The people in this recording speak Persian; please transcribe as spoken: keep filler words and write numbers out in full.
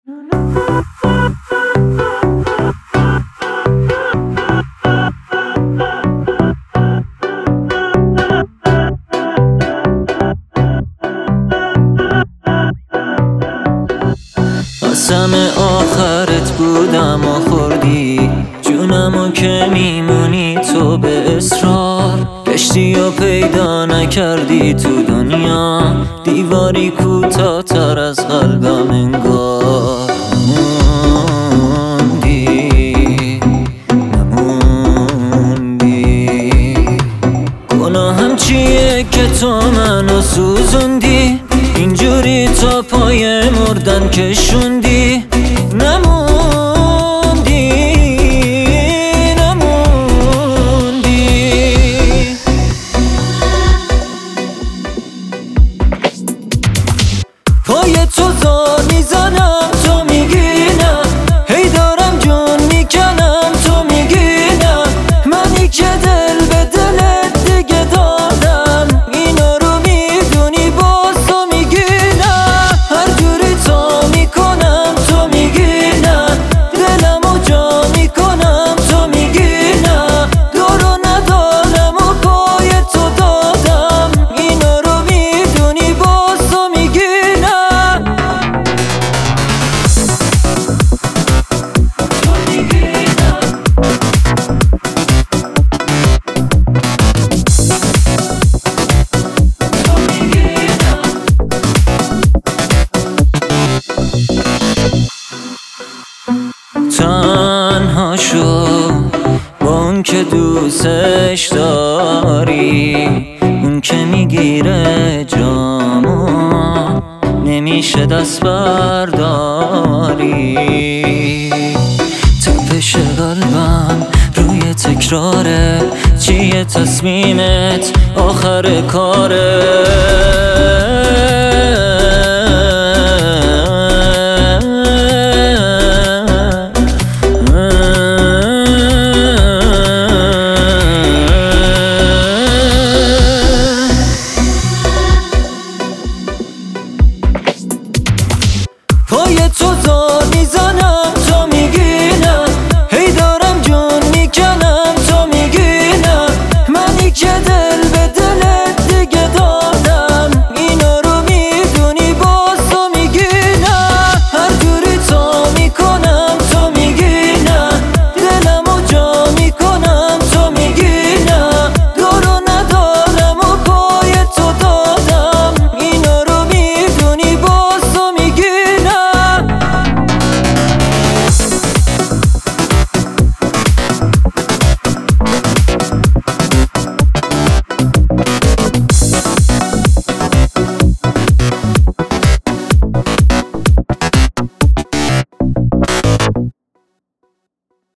قسم آخرت بودم و خوردی جونمو که میمونی تو به اصرار. گشتی و پیدا نکردی تو دنیا دیواری کوتاه‌تر از قلبم انگار. نموندی نموندی گناهم چیه که تو منو سوزوندی اینجوری تا پای مردن کشوندی. نموندی نموندی پای تو زار میزنم تو میگی نه، هی دارم جون میکنم تو میگی نه. منی که دل به دلت دیگه دادم اینا رو میدونی باز تو میگی نه. هر جوری تا میکنم تو میگی نه، دلمو جا میکنم تو میگی نه. دورو ندارم و پای تو دادم اینا رو میدونی باز تو میگی نه. تنها شو با اون که دوستش داری، اون که میگیره جامو نمیشه دست برداری. تپش قلبم روی تکراره، چیه تصمیمت آخر کاره؟